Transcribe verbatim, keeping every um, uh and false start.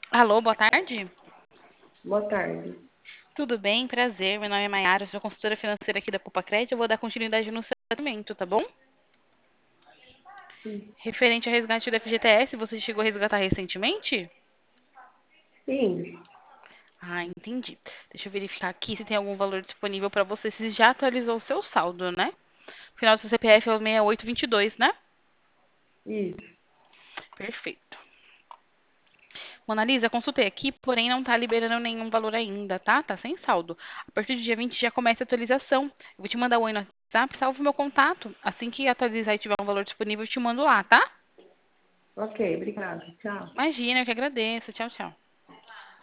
Alô, boa tarde. Boa tarde. Tudo bem? Prazer. Meu nome é Mayara, sou consultora financeira aqui da Poupa Crédito. Eu vou dar continuidade no seu tratamento, tá bom? Sim. Referente ao resgate do F G T S, você chegou a resgatar recentemente? Sim. Ah, entendi. Deixa eu verificar aqui se tem algum valor disponível para você, se já atualizou o seu saldo, né? O final do seu C P F é o seis oito dois dois, né? Isso. Perfeito. Mona Lisa, consultei aqui, porém não tá liberando nenhum valor ainda, tá? Tá sem saldo. A partir do dia vinte já começa a atualização. Eu vou te mandar o oi no WhatsApp, salve o meu contato. Assim que atualizar e tiver um valor disponível, eu te mando lá, tá? Ok, obrigada. Tchau. Imagina, eu que agradeço. Tchau, tchau.